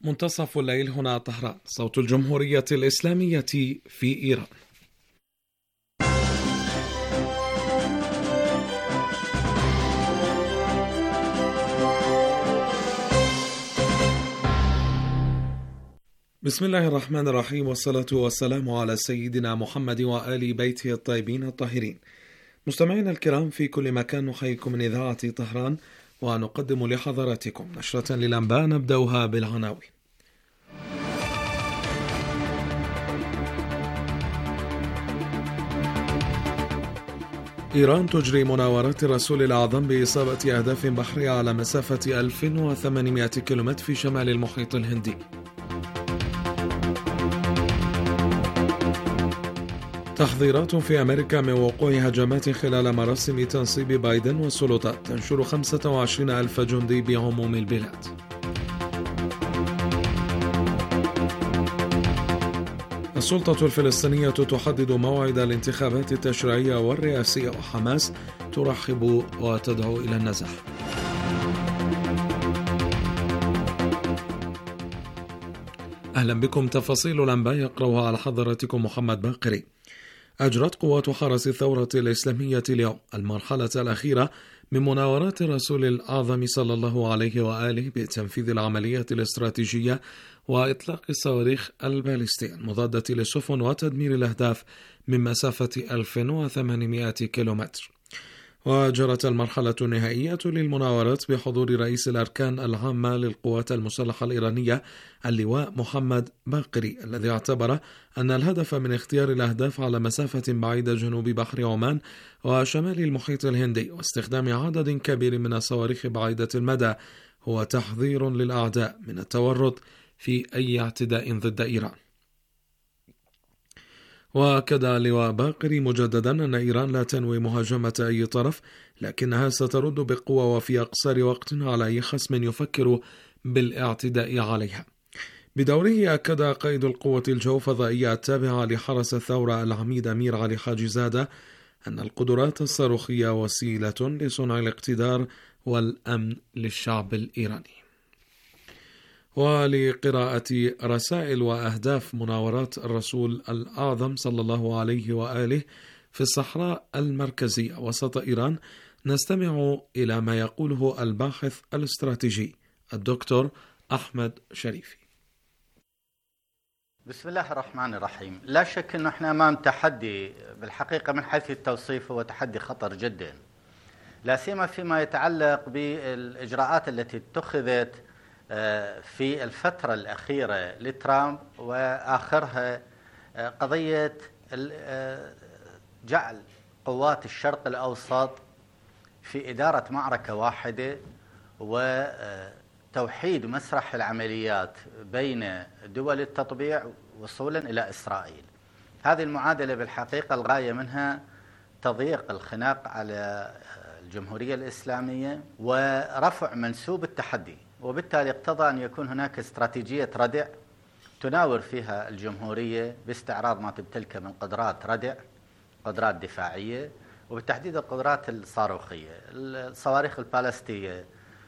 منتصف الليل هنا طهران، صوت الجمهورية الإسلامية في إيران. بسم الله الرحمن الرحيم، والصلاة والسلام على سيدنا محمد وآل بيته الطيبين الطاهرين. مستمعينا الكرام في كل مكان، نحييكم من إذاعة طهران ونقدم لحضراتكم نشرة للأنباء نبدأها بالعناوين. إيران تجري مناورات الرسول الأعظم بإصابة أهداف بحرية على مسافة 1800 كيلومتر في شمال المحيط الهندي. تحذيرات في أمريكا من وقوع هجمات خلال مراسم تنصيب بايدن، والسلطات تنشر 25,000 جندي بعموم البلاد. السلطة الفلسطينية تحدد موعد الانتخابات التشريعية والرئاسية، وحماس ترحب وتدعو إلى النزاح. أهلا بكم. تفاصيل الأنباء يقرأها على حضراتكم محمد باقري. أجرت قوات حرس الثورة الإسلامية اليوم المرحلة الأخيرة من مناورات الرسول الأعظم صلى الله عليه وآله بتنفيذ العملية الاستراتيجية وإطلاق الصواريخ البالستية المضادة للسفن وتدمير الأهداف من مسافة 1800 كيلومتر. وجرت المرحلة النهائية للمناورات بحضور رئيس الأركان العامة للقوات المسلحة الإيرانية اللواء محمد باقري، الذي اعتبر أن الهدف من اختيار الأهداف على مسافة بعيدة جنوب بحر عمان وشمال المحيط الهندي واستخدام عدد كبير من الصواريخ بعيدة المدى هو تحذير للأعداء من التورط في أي اعتداء ضد إيران. وأكد اللواء باقري مجددا أن إيران لا تنوي مهاجمة أي طرف، لكنها سترد بقوة وفي أقصر وقت على أي خصم يفكر بالاعتداء عليها. بدوره أكد قائد القوة الجو الفضائية التابعة لحرس الثورة العميد أمير علي حاجزادة أن القدرات الصاروخية وسيلة لصنع الاقتدار والأمن للشعب الإيراني. ولقراءة رسائل وأهداف مناورات الرسول الأعظم صلى الله عليه وآله في الصحراء المركزية وسط إيران، نستمع إلى ما يقوله الباحث الاستراتيجي الدكتور أحمد شريفي. بسم الله الرحمن الرحيم. لا شك أنه احنا أمام تحدي، بالحقيقة من حيث التوصيف هو تحدي خطر جدا، لا سيما فيما يتعلق بالإجراءات التي اتخذت في الفترة الأخيرة لترامب، وآخرها قضية جعل قوات الشرق الأوسط في إدارة معركة واحدة وتوحيد مسرح العمليات بين دول التطبيع وصولا إلى إسرائيل. هذه المعادلة بالحقيقة الغاية منها تضييق الخناق على الجمهورية الإسلامية ورفع منسوب التحدي، وبالتالي اقتضى أن يكون هناك استراتيجية ردع تناور فيها الجمهورية باستعراض ما تمتلكه من قدرات ردع، قدرات دفاعية، وبالتحديد القدرات الصاروخية، الصواريخ البالستية،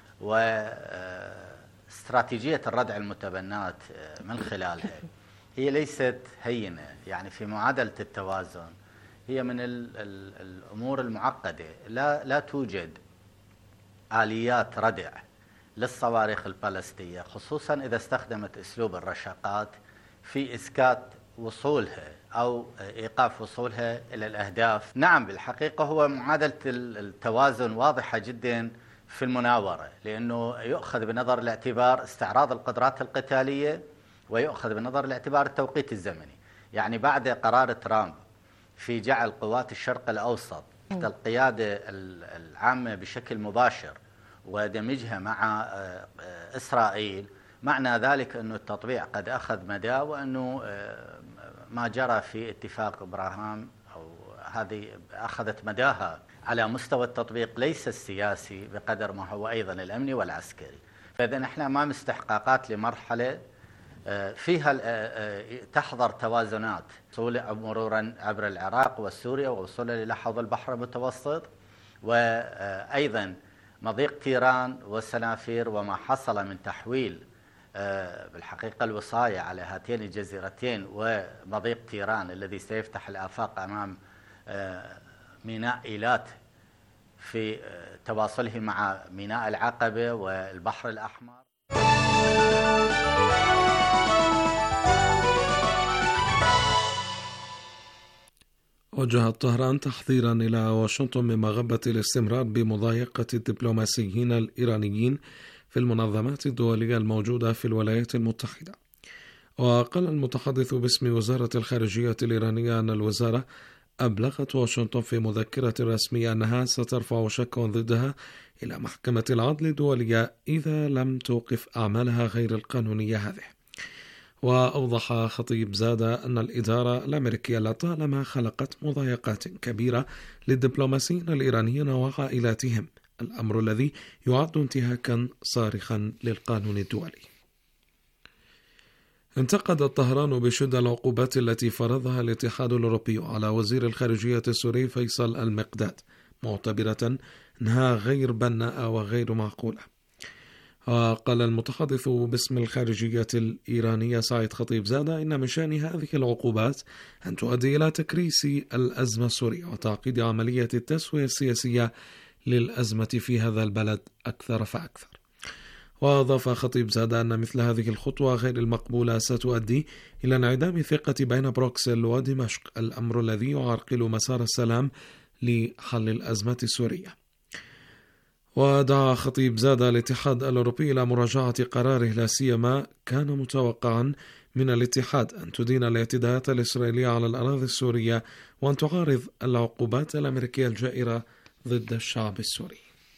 واستراتيجية الردع المتبنات من خلالها. هي ليست هينة، يعني في معادلة التوازن هي من الأمور المعقدة. لا توجد آليات ردع للصواريخ البالستية، خصوصا إذا استخدمت أسلوب الرشاقات في إسكات وصولها أو إيقاف وصولها إلى الأهداف. نعم، بالحقيقة هو معادلة التوازن واضحة جدا في المناورة، لأنه يؤخذ بنظر الاعتبار استعراض القدرات القتالية، ويؤخذ بنظر الاعتبار التوقيت الزمني. يعني بعد قرار ترامب في جعل قوات الشرق الأوسط تحت القيادة العامة بشكل مباشر ودمجها مع إسرائيل، معنى ذلك أن التطبيع قد أخذ مدى، وأنه ما جرى في اتفاق إبراهام أو هذه أخذت مداها على مستوى التطبيق ليس السياسي بقدر ما هو أيضا الأمني والعسكري. فإذا نحن أمام استحقاقات لمرحلة فيها تحضر توازنات، مرورا عبر العراق وسوريا ووصولا إلى حوض البحر المتوسط، وأيضا مضيق تيران والسنافير وما حصل من تحويل بالحقيقة الوصاية على هاتين الجزيرتين ومضيق تيران الذي سيفتح الآفاق أمام ميناء إيلات في تواصله مع ميناء العقبة والبحر الأحمر. وجهت طهران تحذيرا إلى واشنطن من مغبة الاستمرار بمضايقة الدبلوماسيين الإيرانيين في المنظمات الدولية الموجودة في الولايات المتحدة. وقال المتحدث باسم وزارة الخارجية الإيرانية أن الوزارة أبلغت واشنطن في مذكرة رسمية أنها سترفع شكوى ضدها إلى محكمة العدل الدولية إذا لم توقف أعمالها غير القانونية هذه. وأوضح خطيب زادة أن الإدارة الأمريكية لطالما خلقت مضايقات كبيرة للدبلوماسيين الإيرانيين وعائلاتهم، الأمر الذي يعد انتهاكا صارخا للقانون الدولي. انتقدت طهران بشدة العقوبات التي فرضها الاتحاد الأوروبي على وزير الخارجية السوري فيصل المقداد، معتبرة أنها غير بناءة وغير معقولة. وقال المتحدث باسم الخارجية الإيرانية سعيد خطيب زادة إن من شأن هذه العقوبات أن تؤدي إلى تكريس الأزمة السورية وتعقيد عملية التسوية السياسية للأزمة في هذا البلد أكثر فأكثر. وأضاف خطيب زادة أن مثل هذه الخطوة غير المقبولة ستؤدي إلى انعدام الثقة بين بروكسل ودمشق، الأمر الذي يعرقل مسار السلام لحل الأزمة السورية. ودعا خطيب زادة الاتحاد الأوروبي إلى مراجعة قراره، لا سيما كان متوقعا من الاتحاد أن تدين الاعتداءات الإسرائيلية على الأراضي السورية وأن تعارض العقوبات الأمريكية الجائرة ضد الشعب السوري.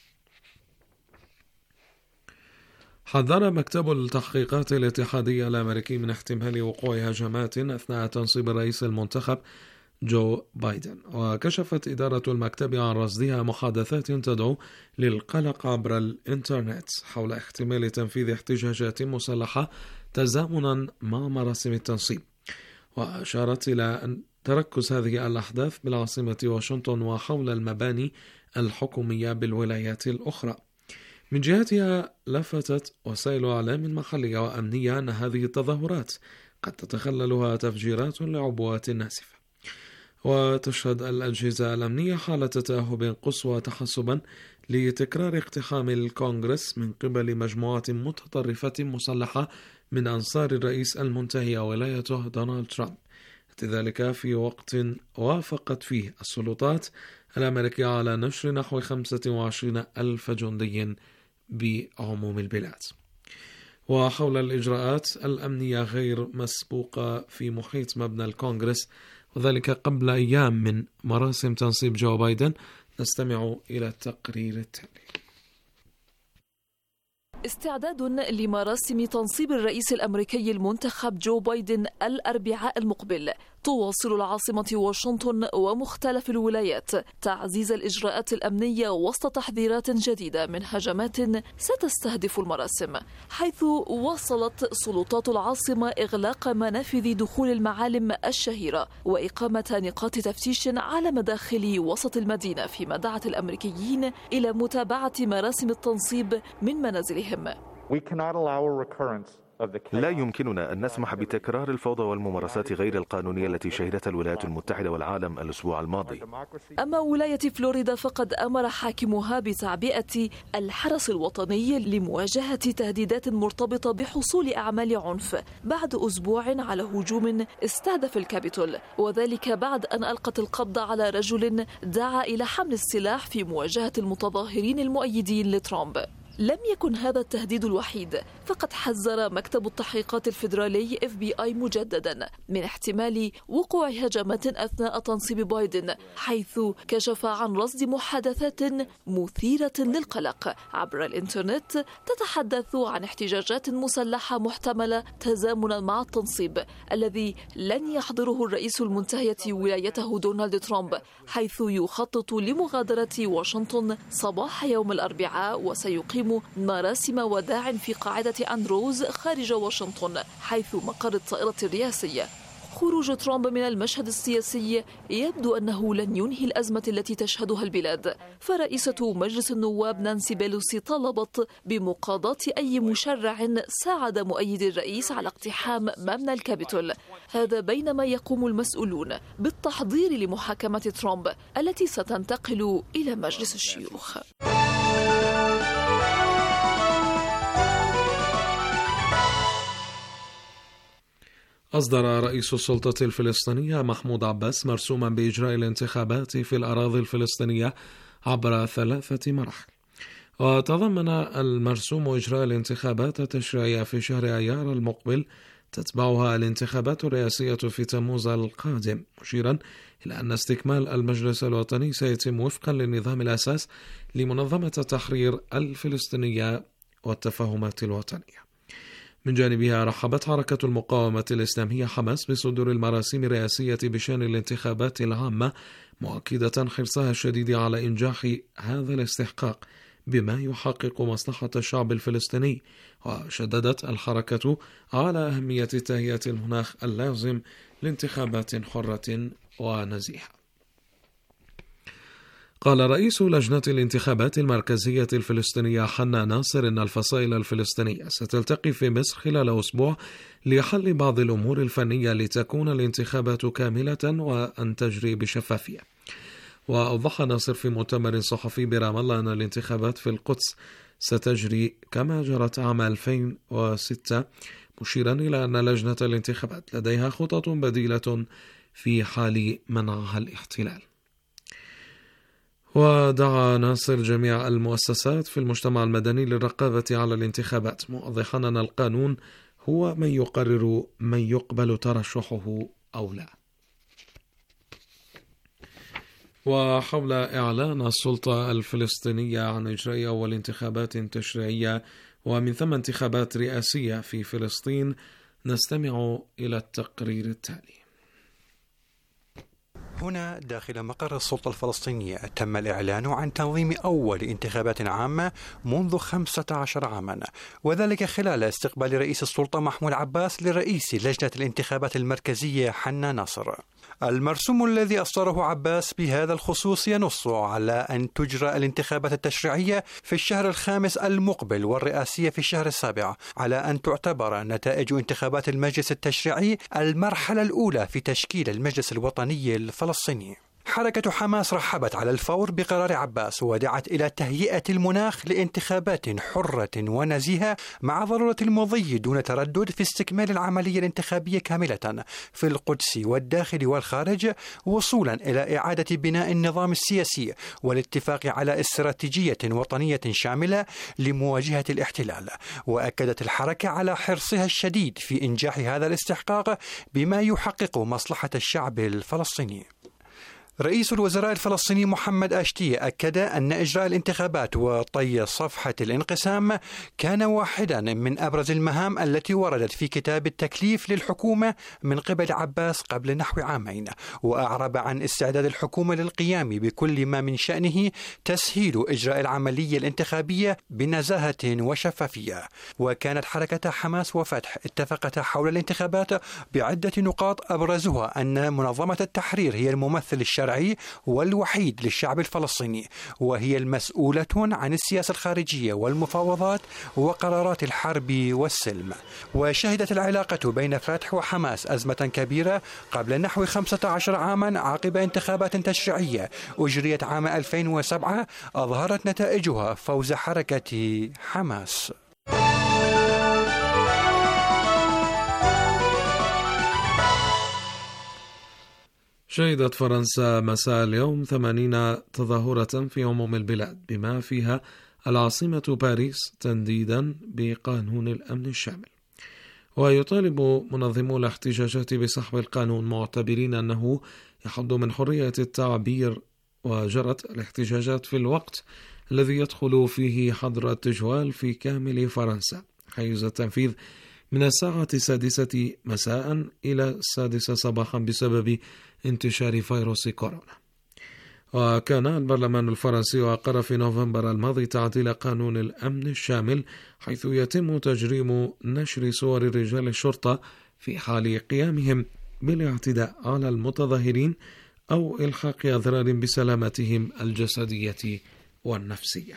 حذر مكتب التحقيقات الاتحادية الأمريكي من احتمال وقوع هجمات أثناء تنصيب الرئيس المنتخب جو بايدن. وكشفت إدارة المكتب عن رصدها محادثات تدعو للقلق عبر الإنترنت حول احتمال تنفيذ احتجاجات مسلحة تزامنا مع مراسم التنصيب. وأشارت إلى أن تركز هذه الأحداث بالعاصمة واشنطن وحول المباني الحكومية بالولايات الأخرى. من جهتها لفتت وسائل إعلام محلية وأمنية أن هذه التظاهرات قد تتخللها تفجيرات لعبوات ناسفة. وتشهد الأجهزة الأمنية حالة تأهب قصوى تحسبا لتكرار اقتحام الكونغرس من قبل مجموعات متطرفة مسلحة من أنصار الرئيس المنتهي ولايته دونالد ترامب، ذلك في وقت وافقت فيه السلطات الأمريكية على نشر نحو 25,000 جندي بعموم البلاد. وحول الإجراءات الأمنية غير مسبوقة في محيط مبنى الكونغرس، وذلك قبل أيام من مراسم تنصيب جو بايدن، نستمع إلى التقرير التالي. استعداد لمراسم تنصيب الرئيس الأمريكي المنتخب جو بايدن الأربعاء المقبل. تواصل العاصمة واشنطن ومختلف الولايات تعزيز الإجراءات الأمنية وسط تحذيرات جديدة من هجمات ستستهدف المراسم، حيث وصلت سلطات العاصمة إغلاق منافذ دخول المعالم الشهيرة وإقامة نقاط تفتيش على مداخل وسط المدينة، فيما دعت الأمريكيين إلى متابعة مراسم التنصيب من منازلهم. لا يمكننا أن نسمح بتكرار الفوضى والممارسات غير القانونية التي شهدتها الولايات المتحدة والعالم الأسبوع الماضي. أما ولاية فلوريدا فقد أمر حاكمها بتعبئة الحرس الوطني لمواجهة تهديدات مرتبطة بحصول أعمال عنف بعد أسبوع على هجوم استهدف الكابيتول، وذلك بعد أن ألقت القبض على رجل دعا إلى حمل السلاح في مواجهة المتظاهرين المؤيدين لترامب. لم يكن هذا التهديد الوحيد، فقد حذر مكتب التحقيقات الفيدرالي FBI مجددا من احتمال وقوع هجمات أثناء تنصيب بايدن، حيث كشف عن رصد محادثات مثيرة للقلق عبر الإنترنت تتحدث عن احتجاجات مسلحة محتملة تزامنا مع التنصيب الذي لن يحضره الرئيس المنتهية ولايته دونالد ترامب، حيث يخطط لمغادرة واشنطن صباح يوم الأربعاء، وسيقيم مراسم وداع في قاعدة أندروز خارج واشنطن حيث مقر الطائرة الرئاسية. خروج ترامب من المشهد السياسي يبدو أنه لن ينهي الأزمة التي تشهدها البلاد، فرئيسة مجلس النواب نانسي بيلوسي طلبت بمقاضاة أي مشرع ساعد مؤيدي الرئيس على اقتحام مبنى الكابيتول. هذا بينما يقوم المسؤولون بالتحضير لمحاكمة ترامب التي ستنتقل إلى مجلس الشيوخ. أصدر رئيس السلطة الفلسطينية محمود عباس مرسوما بإجراء الانتخابات في الأراضي الفلسطينية عبر 3 مراحل، وتضمن المرسوم إجراء الانتخابات التشريعية في شهر أيار المقبل تتبعها الانتخابات الرئاسية في تموز القادم، مشيرا إلى أن استكمال المجلس الوطني سيتم وفقا للنظام الأساس لمنظمة التحرير الفلسطينية والتفاهمات الوطنية. من جانبها رحبت حركة المقاومة الإسلامية حماس بصدور المراسيم الرئاسية بشأن الانتخابات العامة، مؤكدة حرصها الشديد على إنجاح هذا الاستحقاق بما يحقق مصلحة الشعب الفلسطيني، وشددت الحركة على أهمية تهيئة المناخ اللازم لانتخابات حرة ونزيهة. قال رئيس لجنة الانتخابات المركزية الفلسطينية حنا ناصر إن الفصائل الفلسطينية ستلتقي في مصر خلال أسبوع لحل بعض الأمور الفنية لتكون الانتخابات كاملة وأن تجري بشفافية. وأوضح ناصر في مؤتمر صحفي برام الله أن الانتخابات في القدس ستجري كما جرت عام 2006، مشيرا إلى أن لجنة الانتخابات لديها خطط بديلة في حال منعها الاحتلال. ودعا ناصر جميع المؤسسات في المجتمع المدني للرقابة على الانتخابات، موضحا أن القانون هو من يقرر من يقبل ترشحه أو لا. وحول إعلان السلطة الفلسطينية عن إجراء أول انتخابات تشريعية ومن ثم انتخابات رئاسية في فلسطين، نستمع إلى التقرير التالي. هنا داخل مقر السلطة الفلسطينية تم الإعلان عن تنظيم أول انتخابات عامة منذ 15 عاما، وذلك خلال استقبال رئيس السلطة محمود عباس لرئيس لجنة الانتخابات المركزية حنا ناصر. المرسوم الذي أصدره عباس بهذا الخصوص ينص على أن تجرى الانتخابات التشريعية في الشهر الخامس المقبل والرئاسية في الشهر السابع، على أن تعتبر نتائج انتخابات المجلس التشريعي المرحلة الأولى في تشكيل المجلس الوطني الفلسطيني. حركة حماس رحبت على الفور بقرار عباس ودعت إلى تهيئة المناخ لانتخابات حرة ونزيهة، مع ضرورة المضي دون تردد في استكمال العملية الانتخابية كاملة في القدس والداخل والخارج، وصولا إلى إعادة بناء النظام السياسي والاتفاق على استراتيجية وطنية شاملة لمواجهة الاحتلال. وأكدت الحركة على حرصها الشديد في إنجاح هذا الاستحقاق بما يحقق مصلحة الشعب الفلسطيني. رئيس الوزراء الفلسطيني محمد أشتية أكد أن إجراء الانتخابات وطي صفحة الانقسام كان واحدا من أبرز المهام التي وردت في كتاب التكليف للحكومة من قبل عباس قبل نحو عامين، وأعرب عن استعداد الحكومة للقيام بكل ما من شأنه تسهيل إجراء العملية الانتخابية بنزاهة وشفافية. وكانت حركة حماس وفتح اتفقتا حول الانتخابات بعدة نقاط، أبرزها أن منظمة التحرير هي الممثل الشرعي والوحيد للشعب الفلسطيني، وهي المسؤولة عن السياسة الخارجية والمفاوضات وقرارات الحرب والسلم. وشهدت العلاقة بين فتح وحماس أزمة كبيرة قبل نحو 15 عاما عقب انتخابات تشريعية أجريت عام 2007 أظهرت نتائجها فوز حركة حماس. شهدت فرنسا مساء اليوم 80 تظاهرة في عموم البلاد بما فيها العاصمة باريس تنديدا بقانون الأمن الشامل. ويطالب منظمو الاحتجاجات بسحب القانون، معتبرين أنه يحد من حرية التعبير. وجرت الاحتجاجات في الوقت الذي يدخل فيه حظر التجوال في كامل فرنسا، حيز التنفيذ من الساعة 6 مساء إلى 6 صباحا بسبب انتشار فيروس كورونا. وكان البرلمان الفرنسي أقر في نوفمبر الماضي تعديل قانون الأمن الشامل، حيث يتم تجريم نشر صور رجال الشرطة في حال قيامهم بالاعتداء على المتظاهرين أو إلحاق أضرار بسلامتهم الجسدية والنفسية.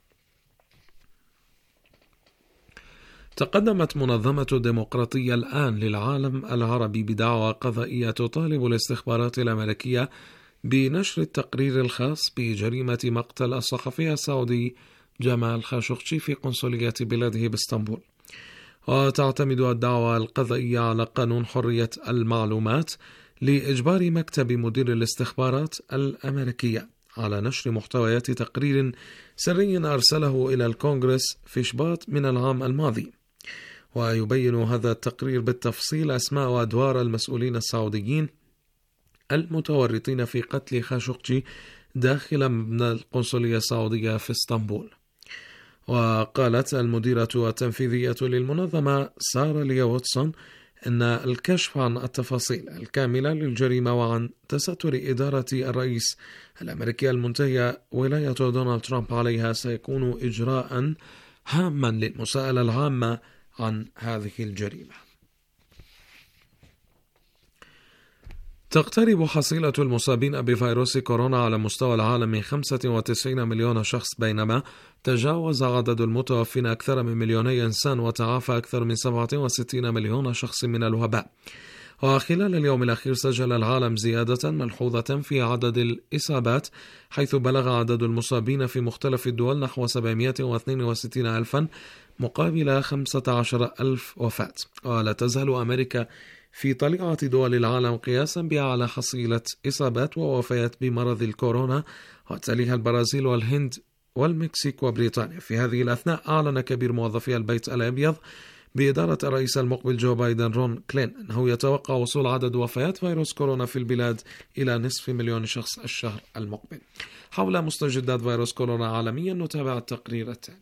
تقدمت منظمة الديمقراطية الآن للعالم العربي بدعوى قضائية تطالب الاستخبارات الأمريكية بنشر التقرير الخاص بجريمة مقتل الصحفي السعودي جمال خاشقجي في قنصلية بلاده باسطنبول. وتعتمد الدعوى القضائية على قانون حرية المعلومات لإجبار مكتب مدير الاستخبارات الأمريكية على نشر محتويات تقرير سري أرسله إلى الكونغرس في شباط من العام الماضي. ويبين هذا التقرير بالتفصيل أسماء وأدوار المسؤولين السعوديين المتورطين في قتل خاشقجي داخل مبنى القنصلية السعودية في اسطنبول. وقالت المديرة التنفيذية للمنظمة سارة ليا واتسون أن الكشف عن التفاصيل الكاملة للجريمة وعن تستر إدارة الرئيس الأمريكي المنتهية ولاية دونالد ترامب عليها سيكون إجراء هاما للمساءلة العامة عن هذه الجريمة. تقترب حصيلة المصابين بفيروس كورونا على مستوى العالم من 95 مليون شخص، بينما تجاوز عدد المتوفين أكثر من 2 مليون إنسان وتعافى أكثر من 67 مليون شخص من الوباء. وخلال اليوم الأخير سجل العالم زيادة ملحوظة في عدد الإصابات، حيث بلغ عدد المصابين في مختلف الدول نحو 762 ألفا مقابل 15,000 وفاة. ولا تزال أمريكا في طليعة دول العالم قياسا بأعلى حصيلة إصابات ووفيات بمرض الكورونا، وتليها البرازيل والهند والمكسيك وبريطانيا. في هذه الأثناء أعلن كبير موظفي البيت الأبيض بإدارة الرئيس المقبل جو بايدن رون كلين أنه يتوقع وصول عدد وفيات فيروس كورونا في البلاد إلى 500,000 شخص الشهر المقبل. حول مستجدات فيروس كورونا عالميا نتابع التقرير التالي.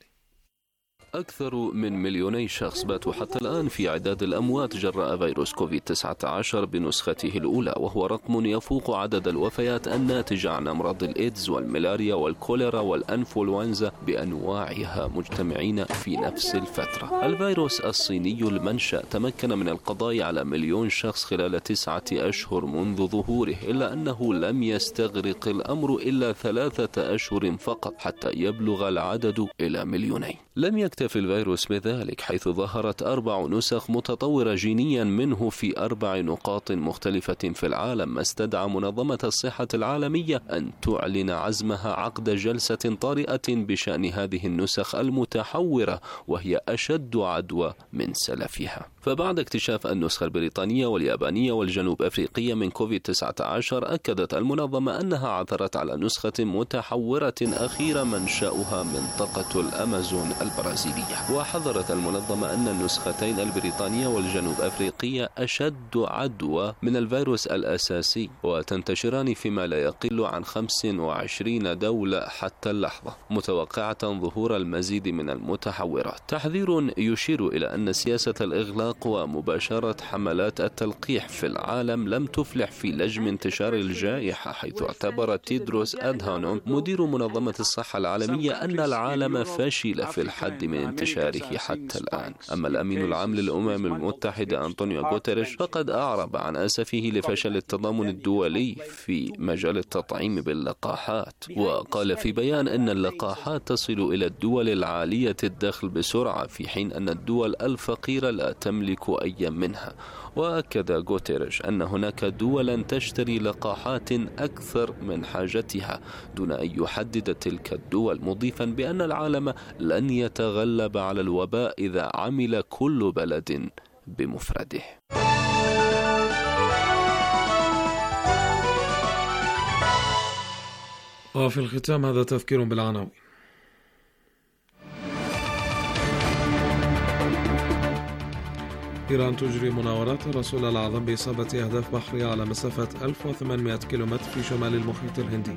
أكثر من 2 مليون شخص باتوا حتى الآن في عداد الأموات جراء فيروس كوفيد-19 بنسخته الأولى، وهو رقم يفوق عدد الوفيات الناتجة عن أمراض الإيدز والملاريا والكوليرا والأنفلونزا بأنواعها مجتمعين في نفس الفترة. الفيروس الصيني المنشأ تمكن من القضاء على 1 مليون شخص خلال 9 أشهر منذ ظهوره، إلا أنه لم يستغرق الأمر إلا 3 أشهر فقط حتى يبلغ العدد إلى 2 مليون. لم يكتفي الفيروس بذلك، حيث ظهرت 4 نسخ متطورة جينيا منه في 4 نقاط مختلفة في العالم، ما استدعى منظمة الصحة العالمية أن تعلن عزمها عقد جلسة طارئة بشأن هذه النسخ المتحورة، وهي أشد عدوى من سلفها. فبعد اكتشاف النسخة البريطانية واليابانية والجنوب أفريقية من كوفيد-19، أكدت المنظمة أنها عثرت على نسخة متحورة أخيرة منشأها منطقة الأمازون البرازيلية. وحذرت المنظمة أن النسختين البريطانية والجنوب أفريقية أشد عدوى من الفيروس الأساسي، وتنتشران فيما لا يقل عن 25 دولة حتى اللحظة، متوقعة ظهور المزيد من المتحورات. تحذير يشير إلى أن سياسة الإغلاق ومباشرة حملات التلقيح في العالم لم تفلح في لجم انتشار الجائحة، حيث اعتبر تيدروس أدهانوم مدير منظمة الصحة العالمية أن العالم فشل في الحد من انتشاره حتى الآن. أما الأمين العام للأمم المتحدة أنطونيو غوتيريش فقد أعرب عن أسفه لفشل التضامن الدولي في مجال التطعيم باللقاحات، وقال في بيان أن اللقاحات تصل إلى الدول العالية الدخل بسرعة، في حين أن الدول الفقيرة لا تملك أي منها. وأكد غوتيريش أن هناك دولا تشتري لقاحات أكثر من حاجتها دون أن يحدد تلك الدول، مضيفا بأن العالم لن يتغلب على الوباء إذا عمل كل بلد بمفرده. وفي الختام هذا تذكير بالعناوين. إيران تجري مناورات الرسول الأعظم بإصابة أهداف بحرية على مسافة 1800 كيلومتر في شمال المحيط الهندي.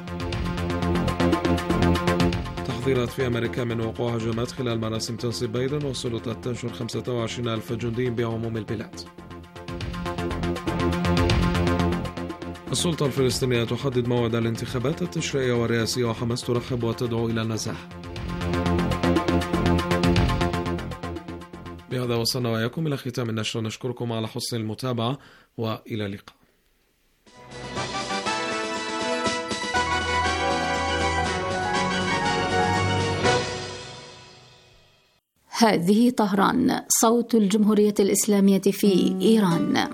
تحذيرات في أمريكا من وقوع هجمات خلال مراسم تنصيب بايدن، والسلطات تنشر 25,000 جندي بعموم البلاد. السلطة الفلسطينية تحدد موعد الانتخابات التشريعية والرئاسية، وحماس ترحب وتدعو إلى النزاح. بهذا وصلنا وإياكم إلى ختام النشرة، نشكركم على حسن المتابعة وإلى اللقاء. هذه طهران، صوت الجمهورية الإسلامية في إيران.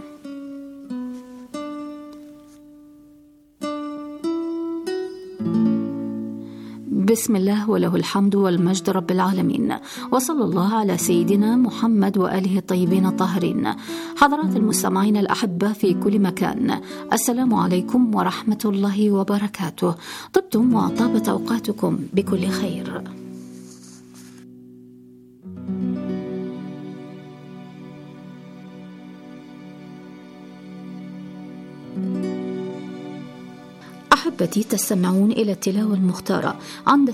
بسم الله وله الحمد والمجد رب العالمين، وصلى الله على سيدنا محمد وآله الطيبين الطاهرين. حضرات المستمعين الأحبة في كل مكان، السلام عليكم ورحمة الله وبركاته. طبتم وطابت أوقاتكم بكل خير. أحبتي، تستمعون إلى التلاوة المختارة عند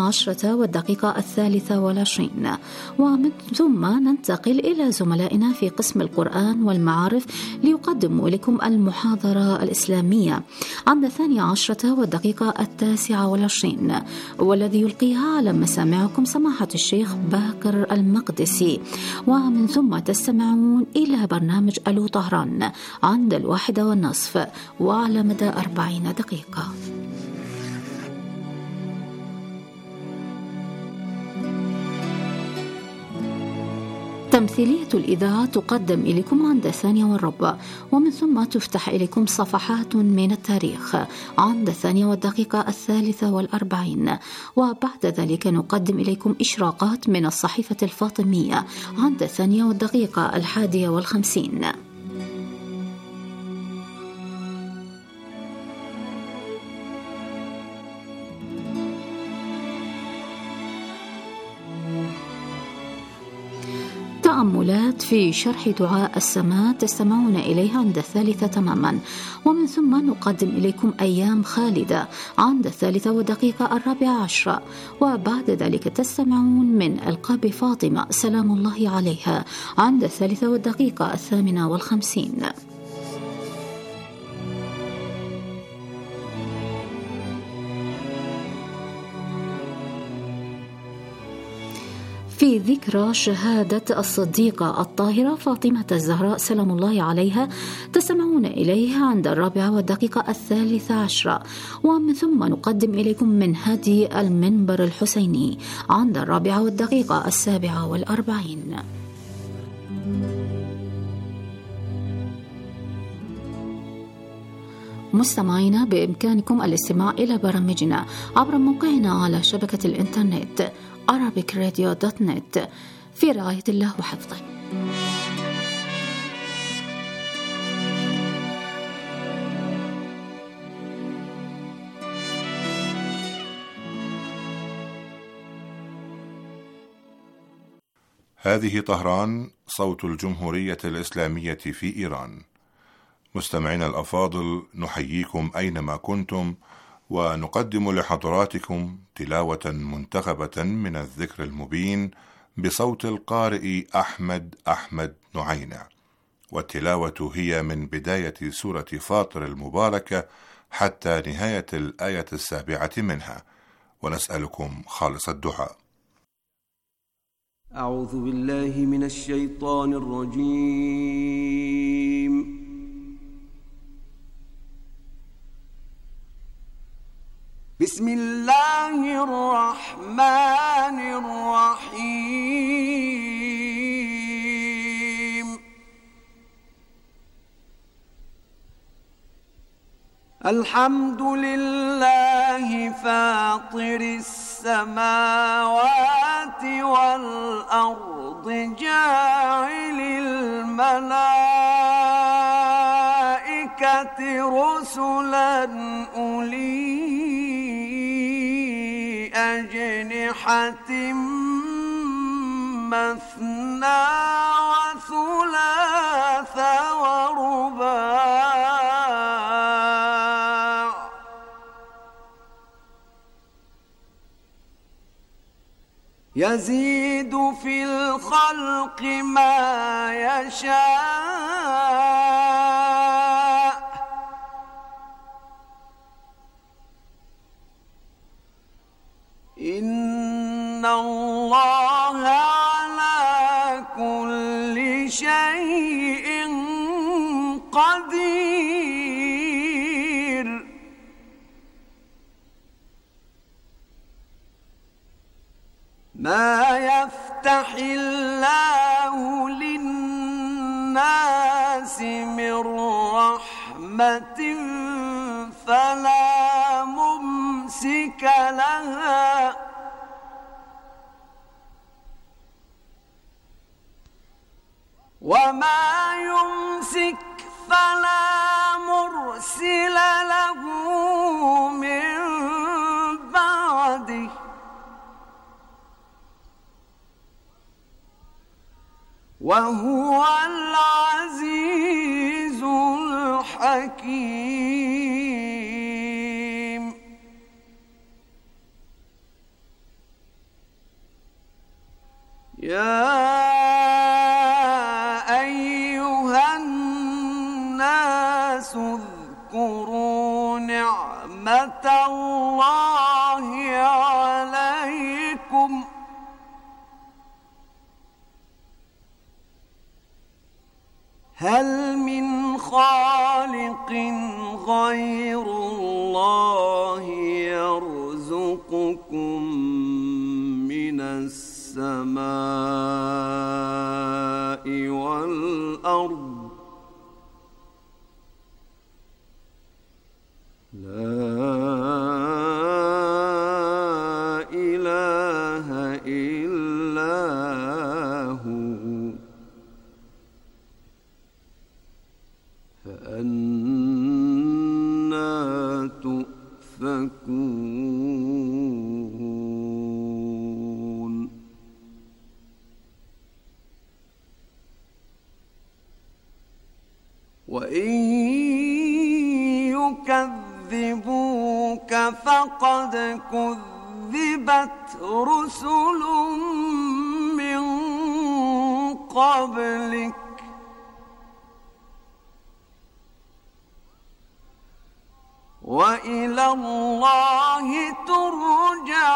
12:23 ومن ثم ننتقل إلى زملائنا في قسم القرآن والمعارف ليقدموا لكم المحاضرة الإسلامية عند 12:29 والذي يلقيها على مسامعكم سماحة الشيخ باقر المقدسي. ومن ثم تستمعون إلى برنامج ألو طهران عند 1:30 وعلى مدى 40 دقيقة. تمثيلية الإذاعة تقدم إليكم عند 2:15 ومن ثم تفتح إليكم صفحات من التاريخ عند 2:43 وبعد ذلك نقدم إليكم إشراقات من الصحيفة الفاطمية عند 2:51. تأملات في شرح دعاء السماء تستمعون إليها عند 3 تماما، ومن ثم نقدم إليكم أيام خالدة عند 3:14 وبعد ذلك تستمعون من ألقاب فاطمة سلام الله عليها عند 3:58. في ذكرى شهادة الصديقة الطاهرة فاطمة الزهراء سلام الله عليها تستمعون إليها عند 4:13 ومن ثم نقدم إليكم من هدي المنبر الحسيني عند 4:47. مستمعينا، بإمكانكم الاستماع إلى برامجنا عبر موقعنا على شبكة الإنترنت arabicradio.net في رعاية الله وحفظه. هذه طهران، صوت الجمهورية الإسلامية في إيران. مستمعينا الأفاضل، نحييكم أينما كنتم ونقدم لحضراتكم تلاوة منتخبة من الذكر المبين بصوت القارئ أحمد نعينة، والتلاوة هي من بداية سورة فاطر المباركة حتى نهاية الآية 7 منها، ونسألكم خالص الدعاء. أعوذ بالله من الشيطان الرجيم. بسم الله الرحمن الرحيم. الحمد لله فاطر السماوات والأرض جاعل الملائكة رسلا أولي أجنحة مثنى وثلاث ورباع يزيد في الخلق ما يشاء إن الله على كل شيء قدير. ما يفتح الله للناس من رحمة فلا ممسك لها وما يمسك فلا مرسل له من بعده وهو العزيز الحكيم. يا أيها الناس اذكروا نعمة الله عليكم هل من خالق غير الله يرزقكم من السماء والأرض لا إله إلا هو فأنى تؤفكون. وإن يكذبوك فقد كذبت رسل من قبلك وإلى الله ترجع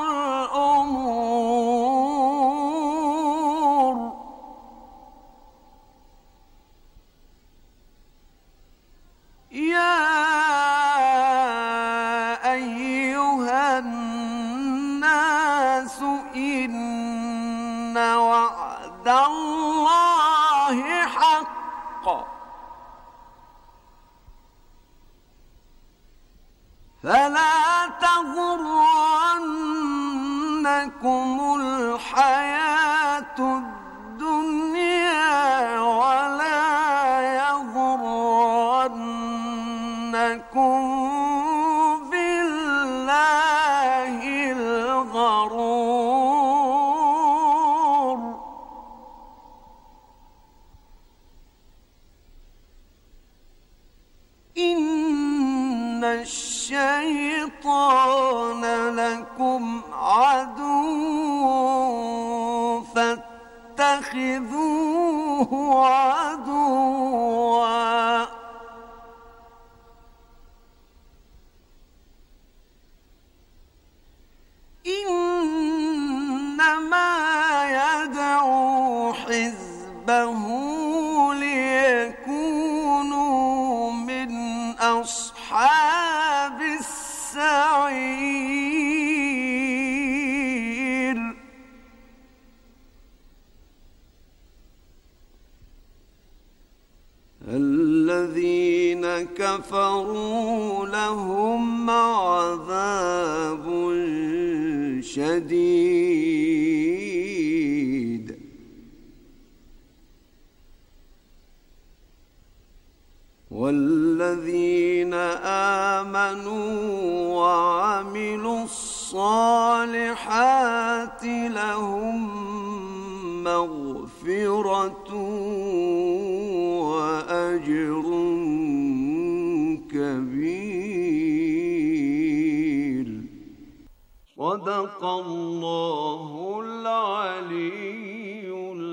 الأمور. يا أيها الناس إن وعد الله حق فلا تغرنكم الحياة الدنيا ولا يغرنكم بالله الغرور. إن الشيطان لكم عدو فاتخذوه عدوا إنما يدعو حزبه ليكونوا من أصحاب السعير. الذين كفروا لهم عذاب شديد والذين آمنوا وعملوا الصالحات لهم مغفرة وأجر كبير. صدق الله العلي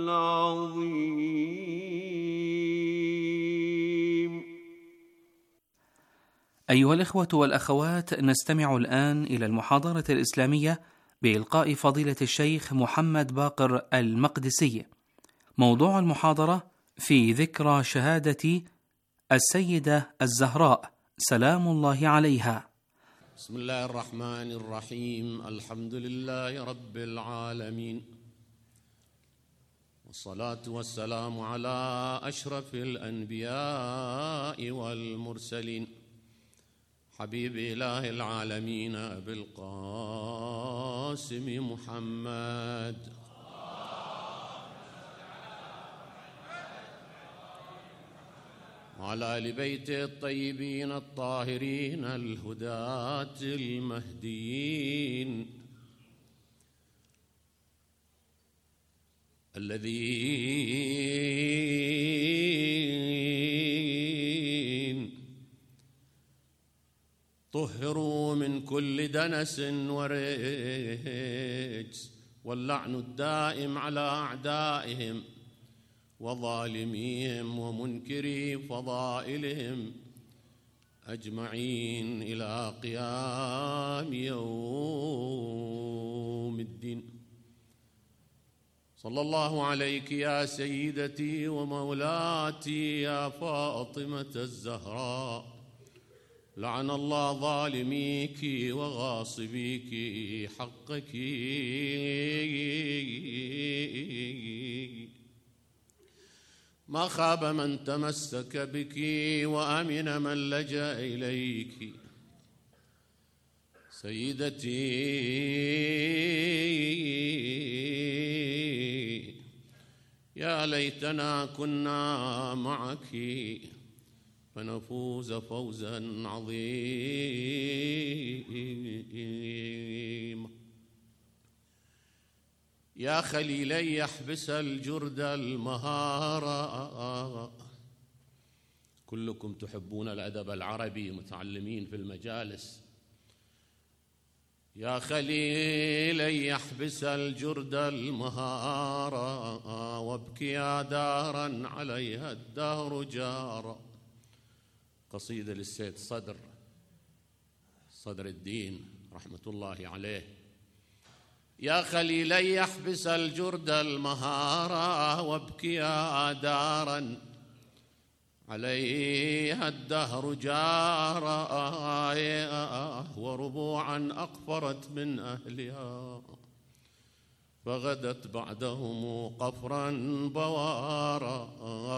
العظيم. أيها الإخوة والأخوات، نستمع الآن إلى المحاضرة الإسلامية بإلقاء فضيلة الشيخ محمد باقر المقدسي، موضوع المحاضرة في ذكرى شهادة السيدة الزهراء سلام الله عليها. بسم الله الرحمن الرحيم. الحمد لله رب العالمين، والصلاة والسلام على أشرف الأنبياء والمرسلين، حبيب إله العالمين أبي القاسم محمد، وعلى آل بيته الطيبين الطاهرين الهداة المهديين، الذين طهروا من كل دنس ورجس، واللعن الدائم على أعدائهم وظالميهم ومنكري فضائلهم أجمعين إلى قيام يوم الدين. صلى الله عليك يا سيدتي ومولاتي يا فاطمة الزهراء، لعن الله ظالميك وغاصبيك حقك، ما خاب من تمسك بك وأمن من لجأ إليك. سيدتي يا ليتنا كنا معك فنفوز فوزا عظيما. يا خليلي يحبس الجرد المهارة، كلكم تحبون الأدب العربي متعلمين في المجالس. يا خليلي يحبس الجرد المهارة، وابكيا دارا عليها الدهر جارا. قصيدة للسيد صدر الدين رحمة الله عليه. يا خليلي يحبس الجرد المهارة، وابكيا دارا عليها الدهر جارا، وربوعا أقفرت من أهلها فغدت بعدهم قفرا بوارا.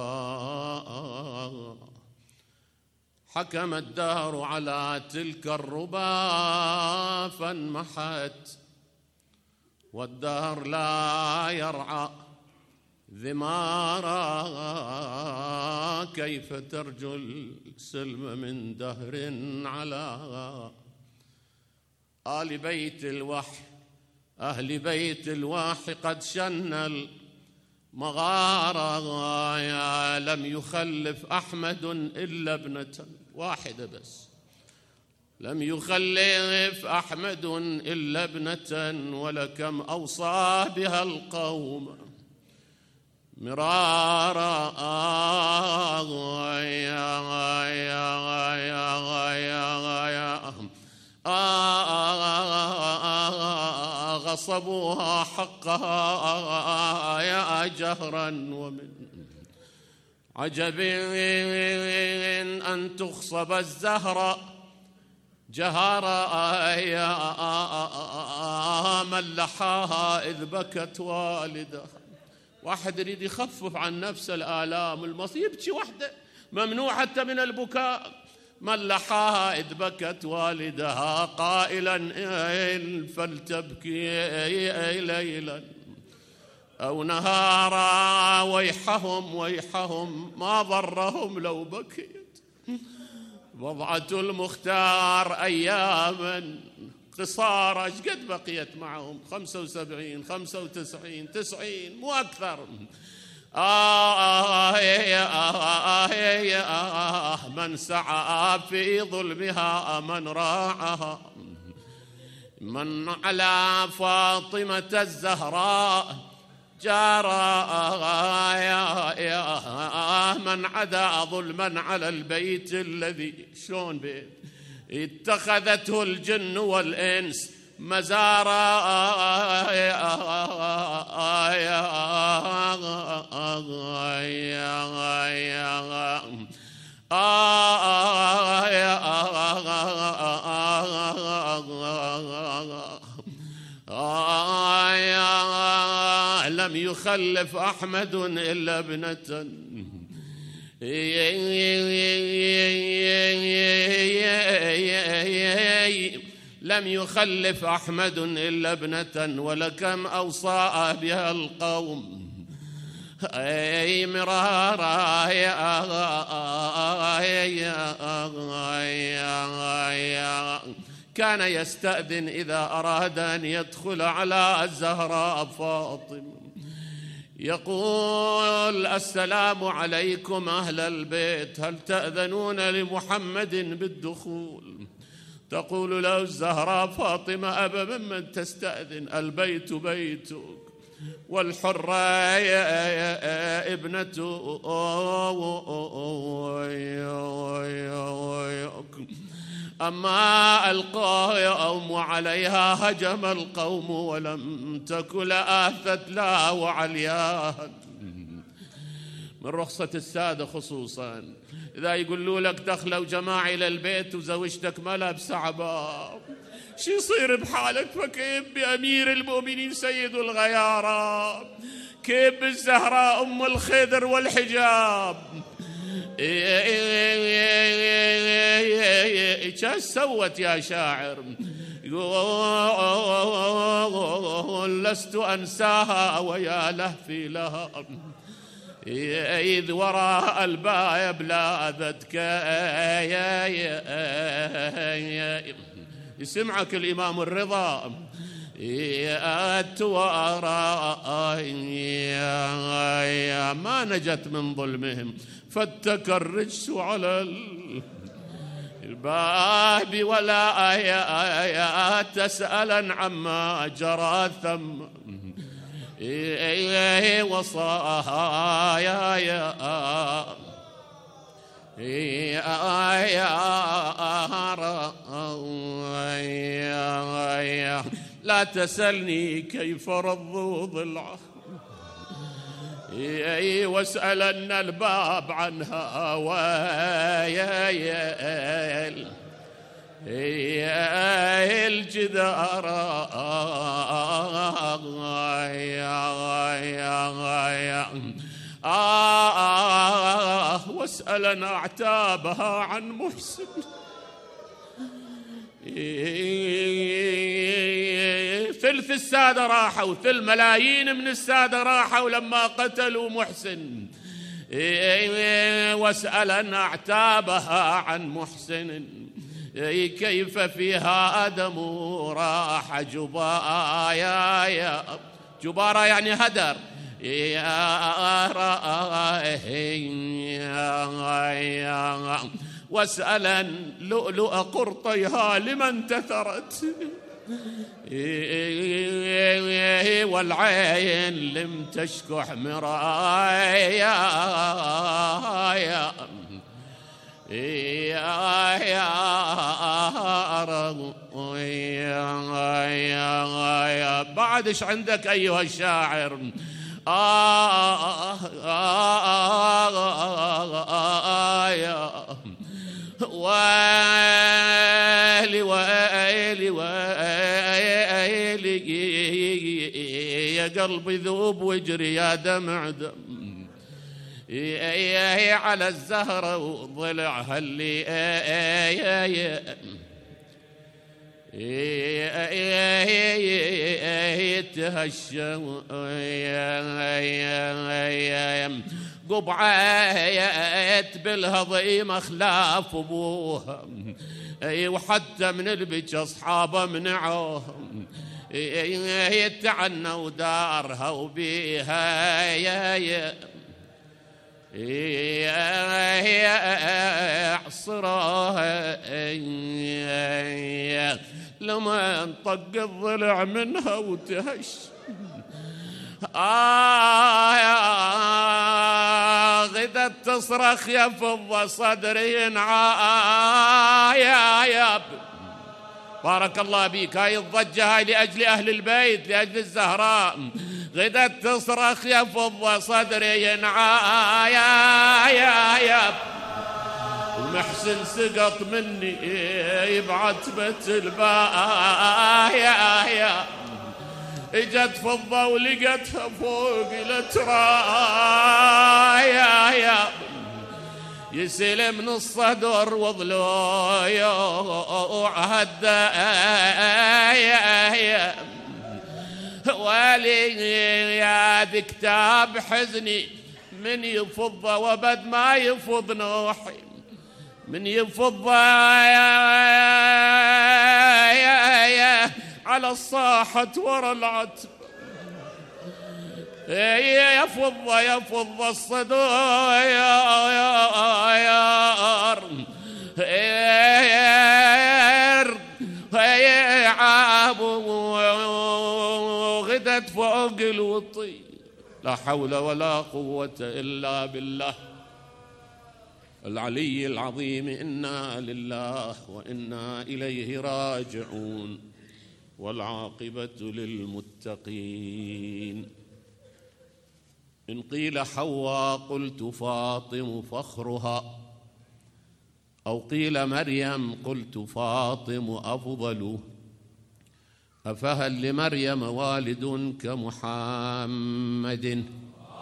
حكم الدهر على تلك الربا فانمحت، والدهر لا يرعى ذمارا. كيف ترجو السلم من دهر على آل بيت الوحي؟ أهل بيت الوحي قد شن المغارة. لم يخلف أحمد إلا ابنة واحدة بس، لم يخلف أحمد إلا ابنة، ولكم أوصى بها القوم مرارا. غصبوها حقها يا جهرا، ومن عجب أن تخصب الزهر جهارا. من لحاها إذ بكت والدها. واحد يريد يخفف عن نفس الآلام المصيب، يبكي وحده ممنوع حتى من البكاء. من لحاها إذ بكت والدها قائلا إن فلتبكي ليلا أو نهارا. ويحهم ما ضرهم لو بكيت. وضعة المختار أياما قصارى، ايش قد بقيت معهم؟ 75 95 90 مو أكثر. من سعى في ظلمها من راعها. من على فاطمة الزهراء جارى، من عدا ظلما على البيت الذي شلون بيت اتخذته الجن والإنس مزارا. لم يخلف أحمد إلا ابنة لم يخلف أحمد إلا ابنة ولكم أوصى بها القوم مرارا كان يستأذن إذا أراد أن يدخل على الزهراء فاطمة يقول السلام عليكم أهل البيت، هل تأذنون لمحمد بالدخول؟ تقول له الزهراء فاطمة أبا ممن تستأذن؟ البيت بيتك والحرة ابنته. أما القوم عليها هجم القوم ولم تكن آثت لا وعلياها. من رخصة السادة خصوصا إذا يقولوا لك دخلوا جماعة إلى البيت وزوجتك ما لابسة عباء شو يصير بحالك؟ فكيف بأمير المؤمنين سيد الغيارة؟ كيف بالزهراء أم الخضر والحجاب؟ ايش سوت يا شاعر؟ يقول لست أنساها ويا لهفي لها إذ وراء الباب لاذتك. يسمعك الإمام الرضا ما نجت من ظلمهم فاتك الرجس على الباب ولا آيات تسألا عما جرى ثم وصايا لا تسألني كيف رضوا ضلعه واسألن الباب عنها الجدار واسألن أعتابها عن محسن ثلث السادة راحوا، ثلث ملايين من السادة راحوا لما قتلوا محسن. واسألن أعتابها عن محسن كيف فيها آدم راح جبارة يعني هدر واسألن لؤلؤ قرطيها لمن تثرت والعين لم تشكح مرايا بعد ايش عندك أيها الشاعر؟ ويلي ويلي ويلي يا قلبي ذوب واجري يا دمع دم على الزهرة وضلعها اللي يتهشم قبعات بالهضيم اخلاف ابوها وحتى من البج اصحابه منعوهم يتعنوا دارها وبيها عصرها لما انطق الضلع منها وتهش غدت تصرخ يا فضة صدري يا بارك الله بيك. هاي الضجة هاي لأجل أهل البيت، لأجل الزهراء. غدت تصرخ يا فضة صدري ينعايا يا ومحسن سقط مني بعتبة البايا اجت فضة ولقتها فوق الترايا يسيل من الصدر وضلوع هدايا والي يا كتاب حزني من يفض وبد ما يفض نوحي من يفض على الصاحة ورا العتب يفض الصدور غدت فوق الوطي لا حول ولا قوة إلا بالله العلي العظيم. إنا لله وإنا إليه راجعون والعاقبة للمتقين. إن قيل حواء قلت فاطم فخرها، أو قيل مريم قلت فاطم أفضل. أفهل لمريم والد كمحمد؟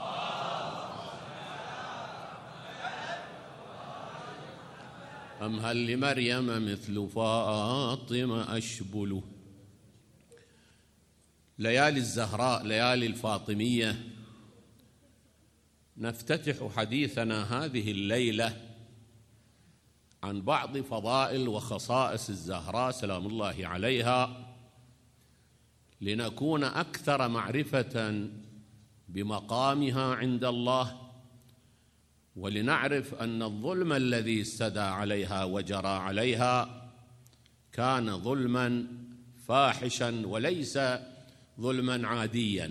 أم هل لمريم مثل فاطم أشبل؟ ليالي الزهراء، ليالي الفاطمية، نفتتح حديثنا هذه الليلة عن بعض فضائل وخصائص الزهراء سلام الله عليها، لنكون أكثر معرفة بمقامها عند الله، ولنعرف أن الظلم الذي استدى عليها وجرى عليها كان ظلما فاحشا وليس ظلما عاديا.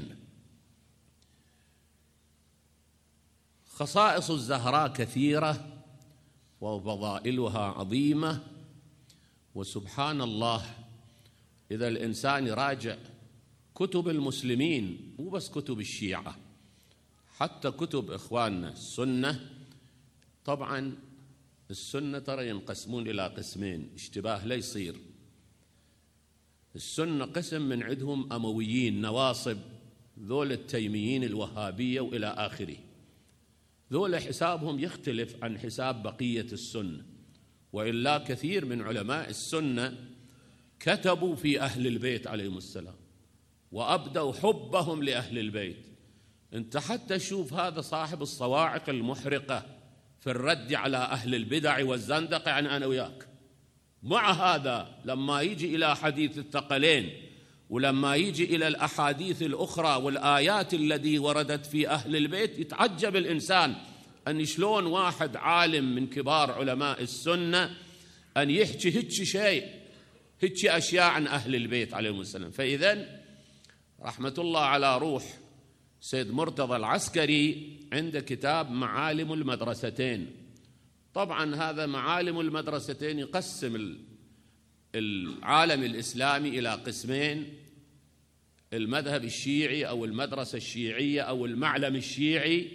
خصائص الزهراء كثيرة وفضائلها عظيمة، وسبحان الله إذا الإنسان يراجع كتب المسلمين، مو بس كتب الشيعة، حتى كتب إخواننا السنة. طبعا السنة ترى ينقسمون إلى قسمين، اشتباه لا يصير. السنة قسم من عندهم أمويين نواصب، ذول التيميين الوهابية وإلى آخره، ذول حسابهم يختلف عن حساب بقية السنة، وإلا كثير من علماء السنة كتبوا في أهل البيت عليهم السلام وأبدوا حبهم لأهل البيت. أنت حتى شوف هذا صاحب الصواعق المحرقة في الرد على أهل البدع والزندقة، يعني أنا وياك. مع هذا لما يجي إلى حديث الثقلين ولما يجي إلى الأحاديث الأخرى والآيات التي وردت في أهل البيت، يتعجب الإنسان أن شلون واحد عالم من كبار علماء السنة أن يحكي هيك شيء، هيك أشياء عن أهل البيت عليهم السلام. فإذن رحمة الله على روح سيد مرتضى العسكري عنده كتاب معالم المدرستين. طبعا هذا معالم المدرستين يقسم العالم الإسلامي إلى قسمين: المذهب الشيعي أو المدرسة الشيعية أو المعلم الشيعي،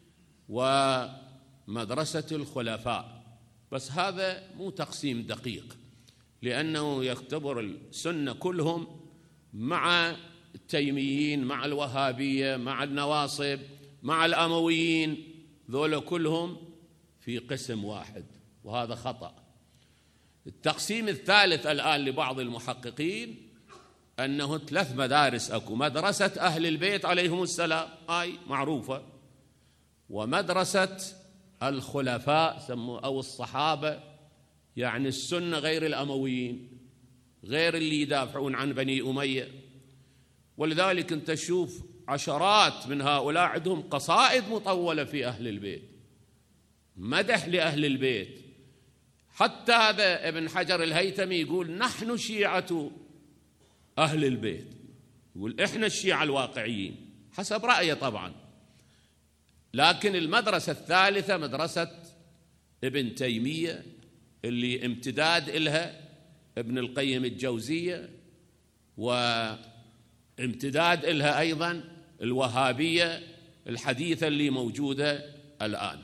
ومدرسة الخلفاء. بس هذا مو تقسيم دقيق، لأنه يختبر السنة كلهم مع التيميين، مع الوهابية، مع النواصب، مع الأمويين، ذولا كلهم في قسم واحد، وهذا خطأ. التقسيم الثالث الآن لبعض المحققين أنه 3 مدارس أكو: مدرسة أهل البيت عليهم السلام، هاي معروفة، ومدرسة الخلفاء أو الصحابة، يعني السنة غير الأمويين، غير اللي يدافعون عن بني أمية. ولذلك أنت تشوف عشرات من هؤلاء عندهم قصائد مطولة في أهل البيت، مدح لأهل البيت. حتى هذا ابن حجر الهيثمي يقول نحن شيعة أهل البيت، يقول إحنا الشيعة الواقعيين حسب رأيه طبعا. لكن المدرسة الثالثة مدرسة ابن تيمية اللي امتداد إلها ابن القيم الجوزية، وامتداد إلها أيضا الوهابية الحديثة اللي موجودة الآن.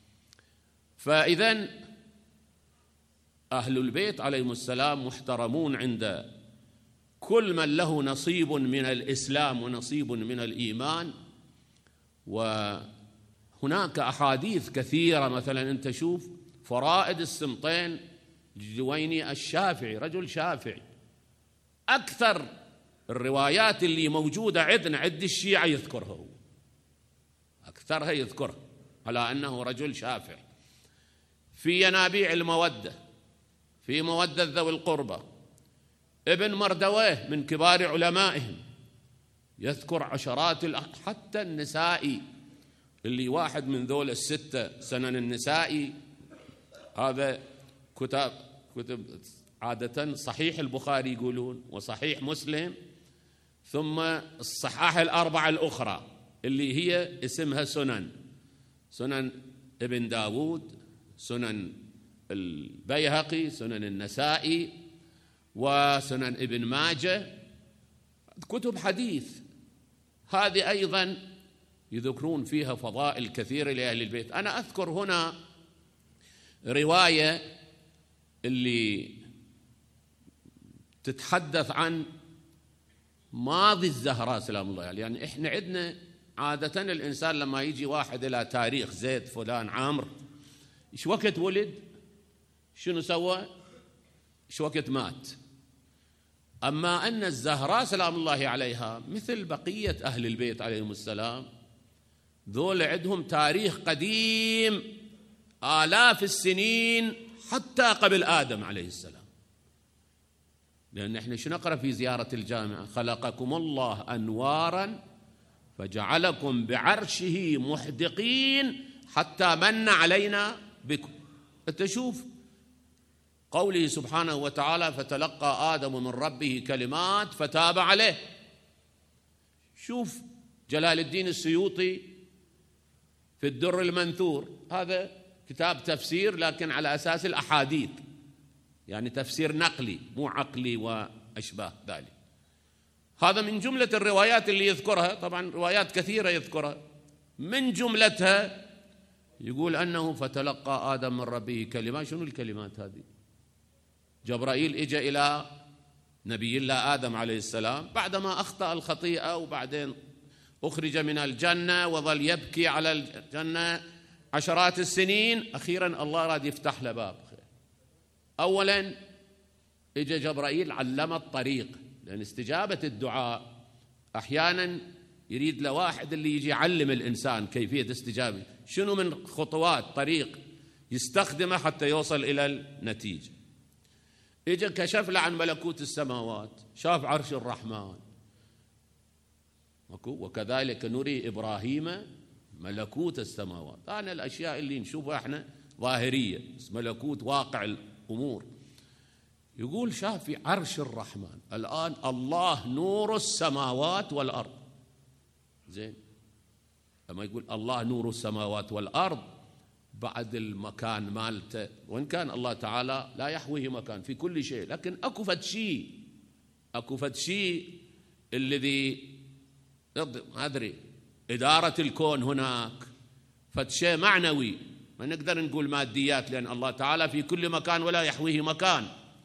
فإذن أهل البيت عليهم السلام محترمون عند كل من له نصيب من الإسلام ونصيب من الإيمان. وهناك أحاديث كثيرة، مثلا أنت شوف فرائد السمطين الجويني الشافعي، رجل شافعي، أكثر الروايات اللي موجودة عندنا عند الشيعة يذكرها هو، أكثرها يذكرها على أنه رجل شافعي. في ينابيع المودة، في مودة ذوي القربى، ابن مردويه من كبار علمائهم يذكر عشرات حتى النسائي اللي واحد من ذول الستة سنن النسائي، هذا كتب عادة صحيح البخاري يقولون وصحيح مسلم، ثم الصحاح الأربعة الأخرى اللي هي اسمها سنن ابن داود، سنن البيهقي، سنن النسائي، وسنن ابن ماجه، كتب حديث. هذه أيضا يذكرون فيها فضائل كثيرة لأهل البيت. أنا أذكر هنا رواية اللي تتحدث عن ماضي الزهراء سلام الله عليه. يعني إحنا عندنا عادة الإنسان لما يجي واحد إلى تاريخ زيد فلان عامر، إيش وقت ولد، شنو سوى، إيش وقت مات. أما أن الزهراء سلام الله عليها مثل بقية أهل البيت عليهم السلام، ذول عندهم تاريخ قديم آلاف السنين حتى قبل آدم عليه السلام. لأن إحنا شو نقرأ في زيارة الجامعة؟ خلقكم الله أنوارا فجعلكم بعرشه محدقين حتى من علينا بكم. تشوف قوله سبحانه وتعالى فتلقى آدم من ربه كلمات فتاب عليه. شوف جلال الدين السيوطي في الدر المنثور، هذا كتاب تفسير لكن على أساس الأحاديث، يعني تفسير نقلي مو عقلي وأشباه ذلك. هذا من جملة الروايات اللي يذكرها، طبعا روايات كثيرة يذكرها، من جملتها يقول أنه فتلقى آدم من ربه كلمات. شنو الكلمات هذه؟ جبرائيل إجا إلى نبي الله آدم عليه السلام بعدما أخطأ الخطيئة، وبعدين أخرج من الجنة وظل يبكي على الجنة عشرات السنين. أخيرا الله راد يفتح له باب خير. أولا إجا جبرائيل علم الطريق، لأن استجابة الدعاء أحيانا يريد لواحد اللي يجي يعلم الإنسان كيفية استجابة، شنو من خطوات طريق يستخدمه حتى يوصل إلى النتيجة. إجا كشف له عن ملكوت السماوات، شاف عرش الرحمن، وكذلك نري إبراهيم ملكوت السماوات. أنا الأشياء اللي نشوفها إحنا ظاهرية، ملكوت واقع الأمور. يقول شاف في عرش الرحمن. الآن الله نور السماوات والأرض، زين، لما يقول الله نور السماوات والأرض بعد المكان مالته، وإن كان الله تعالى لا يحويه مكان في كل شيء، لكن أكو فد شيء الذي ما أدري إدارة الكون هناك، فد شيء معنوي، ما نقدر نقول ماديات، لأن الله تعالى في كل مكان ولا يحويه مكان.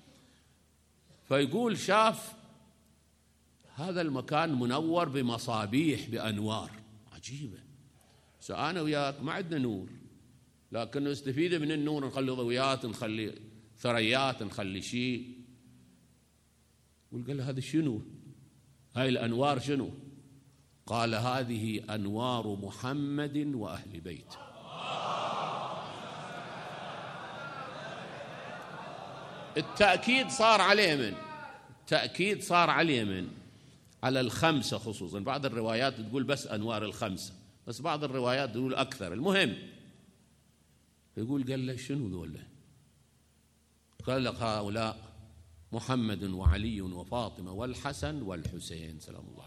فيقول شاف هذا المكان منور بمصابيح بأنوار عجيبة. أنا وياك ما عندنا نور، لكن نستفيد من النور، نخلي ضويات، نخلي ثريات، نخلي شيء. وقال له هذا شنو؟ هاي الأنوار شنو؟ قال هذه أنوار محمد وأهل بيته. التأكيد صار عليه من على الخمسة خصوصا. بعض الروايات تقول بس أنوار الخمسة، بس بعض الروايات تقول أكثر. المهم يقول قال له شنو ذولا؟ قال لك هؤلاء محمد وعلي وفاطمة والحسن والحسين سلام الله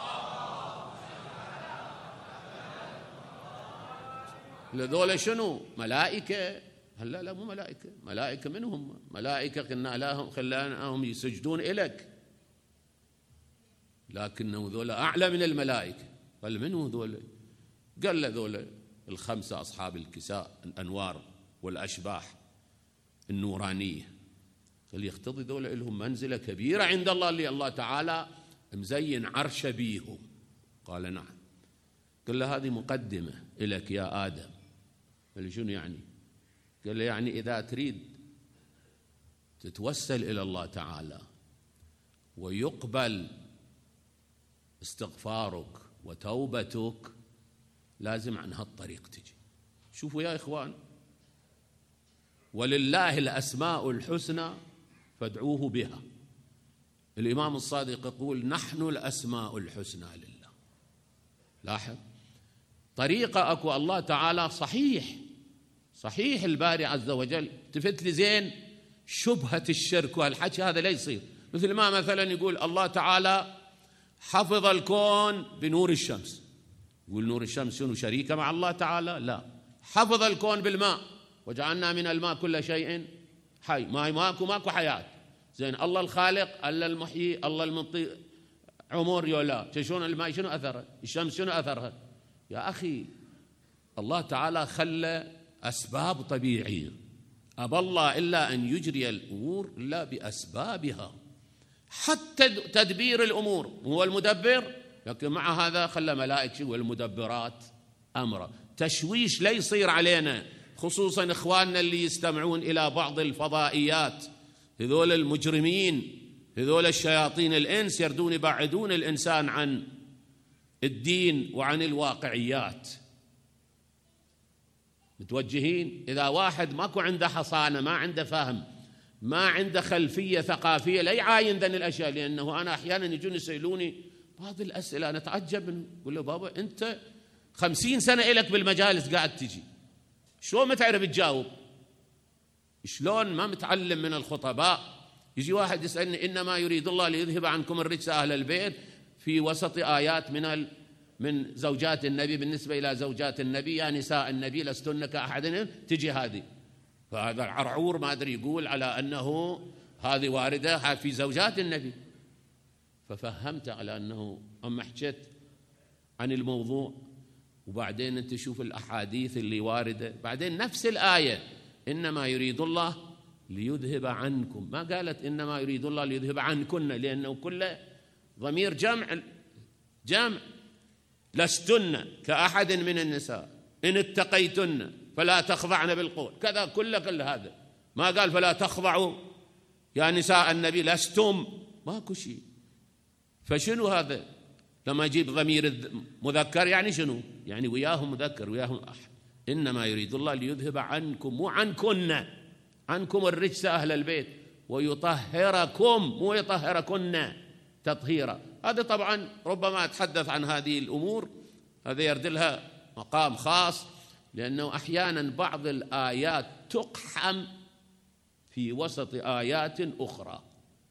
عليه. ذولا شنو؟ ملائكة؟ هلا لا مو ملائكة. ملائكة منهم ملائكة خلناهم يسجدون إليك، لكنهم ذولا أعلى من الملائكة. قال من هو ذولا؟ قال له ذولا الخمسة أصحاب الكساء الأنوار والأشباح النورانية. قال يقتضي ذولا لهم منزلة كبيرة عند الله اللي الله تعالى مزين عرشه بيهم. قال نعم. قال له هذه مقدمة إليك يا آدم. قال له شنو يعني؟ قال له يعني إذا تريد تتوسل إلى الله تعالى ويقبل استغفارك وتوبتك لازم عن هالطريق تجي. شوفوا يا إخوان، ولله الأسماء الحسنى فادعوه بها. الإمام الصادق يقول نحن الأسماء الحسنى لله. لاحظ طريقة أكو الله تعالى صحيح الباري عز وجل تفت لي زين شبهة الشرك وهالحكي هذا لا يصير. مثل ما مثلا يقول الله تعالى حفظ الكون بنور الشمس، يقول نور الشمس شنو شريكة مع الله تعالى؟ لا. حفظ الكون بالماء وجعلنا من الماء كل شيء حي، ماكو حياة. زين الله الخالق، الله المحيي، الله المنطي عمر يولا، شلون الماء شنو أثره؟ الشمس شنو أثرها؟ يا أخي الله تعالى خلى أسباب طبيعية، أبى الله إلا أن يجري الأمور إلا بأسبابها. حتى تدبير الأمور هو المدبر، لكن مع هذا خلى ملائكة والمدبرات أمره. تشويش لا يصير علينا، خصوصا إخواننا اللي يستمعون إلى بعض الفضائيات، هذول المجرمين، هذول الشياطين الإنس يردون يبعدون الإنسان عن الدين وعن الواقعيات. متوجهين إذا واحد ماكو عنده حصانة، ما عنده فهم، ما عنده خلفية ثقافية، لا يعاين ذن الأشياء. لأنه أنا أحيانا يجون يسألوني بعض الأسئلة أنا أتعجب منه، أقول له بابا أنت 50 سنة إلك بالمجالس قاعد تجي، شلون ما تعرف تجاوب؟ شلون ما متعلم من الخطباء؟ يجي واحد يسألني إنما يريد الله ليذهب عنكم الرجس أهل البيت في وسط آيات من زوجات النبي، بالنسبة إلى زوجات النبي يا نساء النبي لستن كأحد، تجي هذه. فهذا العرعور ما أدري يقول على أنه هذه واردة في زوجات النبي. ففهمت على أنه أما حكيت عن الموضوع، وبعدين أنت شوف الأحاديث اللي واردة، بعدين نفس الآية إنما يريد الله ليذهب عنكم، ما قالت إنما يريد الله ليذهب عنكن، لأنه كله ضمير جمع. لستن كأحد من النساء إن اتقيتن فلا تخضعن بالقول، كذا كل هذا. ما قال فلا تخضعوا يا نساء النبي لستم، ماكو شيء. فشنو هذا لما يجيب ضمير مذكر؟ يعني شنو؟ يعني وياهم مذكر وياهم إنما يريد الله ليذهب عنكم، مو عنكن، عنكم الرجس أهل البيت، ويطهركم، مو يطهركن تطهيرا. هذا طبعا ربما أتحدث عن هذه الأمور، هذا يرد لها مقام خاص، لأنه أحيانا بعض الآيات تقحم في وسط آيات أخرى.